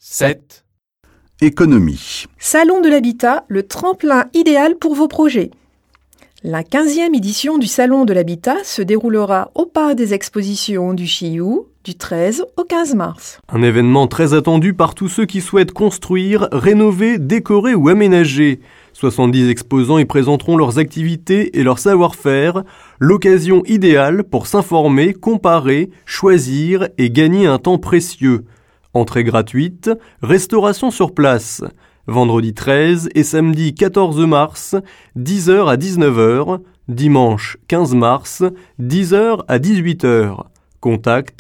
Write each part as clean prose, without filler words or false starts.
7. Économie. Salon de l'habitat, le tremplin idéal pour vos projets. La 15e édition du Salon de l'habitat se déroulera au Parc des Expositions du Chiyou du 13 au 15 mars. Un événement très attendu par tous ceux qui souhaitent construire, rénover, décorer ou aménager. 70 exposants y présenteront leurs activités et leur savoir-faire, l'occasion idéale pour s'informer, comparer, choisir et gagner un temps précieux. Entrée gratuite, restauration sur place. Vendredi 13 et samedi 14 mars, 10h à 19h. Dimanche 15 mars, 10h à 18h. Contact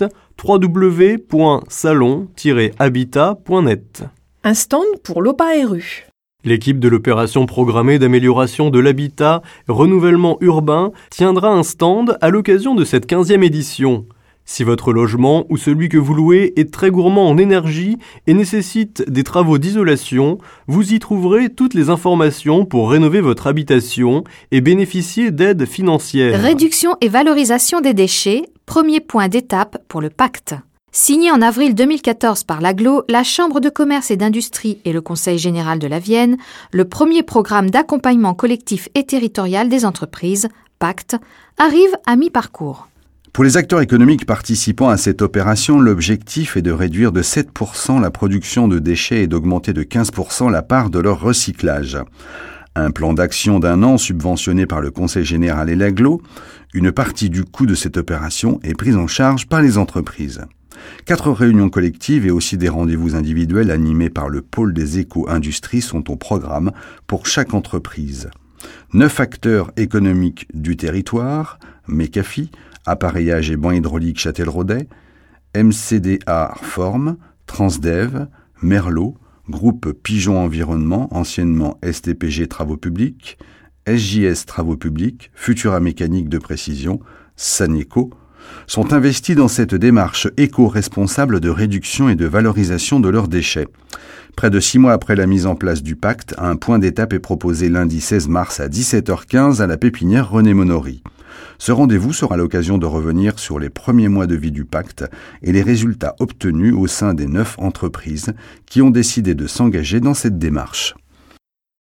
www.salon-habitat.net. Un stand pour l'OPA-RU. L'équipe de l'opération programmée d'amélioration de l'habitat renouvellement urbain tiendra un stand à l'occasion de cette 15e édition. Si votre logement ou celui que vous louez est très gourmand en énergie et nécessite des travaux d'isolation, vous y trouverez toutes les informations pour rénover votre habitation et bénéficier d'aides financières. Réduction et valorisation des déchets, premier point d'étape pour le pacte. Signé en avril 2014 par l'AGLO, la Chambre de commerce et d'industrie et le Conseil général de la Vienne, le premier programme d'accompagnement collectif et territorial des entreprises, PACTE, arrive à mi-parcours. Pour les acteurs économiques participant à cette opération, l'objectif est de réduire de 7% la production de déchets et d'augmenter de 15% la part de leur recyclage. Un plan d'action d'1 an subventionné par le Conseil général et l'AGLO, une partie du coût de cette opération est prise en charge par les entreprises. 4 réunions collectives et aussi des rendez-vous individuels animés par le pôle des éco-industries sont au programme pour chaque entreprise. 9 acteurs économiques du territoire, MECAFI, Appareillage et bancs hydrauliques Châtelleraudais, MCDA Forme, Transdev, Merlot, Groupe Pigeon Environnement, anciennement STPG Travaux Publics, SJS Travaux Publics, Futura Mécanique de Précision, Saneco, sont investis dans cette démarche éco-responsable de réduction et de valorisation de leurs déchets. Près de 6 mois après la mise en place du pacte, un point d'étape est proposé lundi 16 mars à 17h15 à la pépinière René Monory. Ce rendez-vous sera l'occasion de revenir sur les premiers mois de vie du pacte et les résultats obtenus au sein des 9 entreprises qui ont décidé de s'engager dans cette démarche.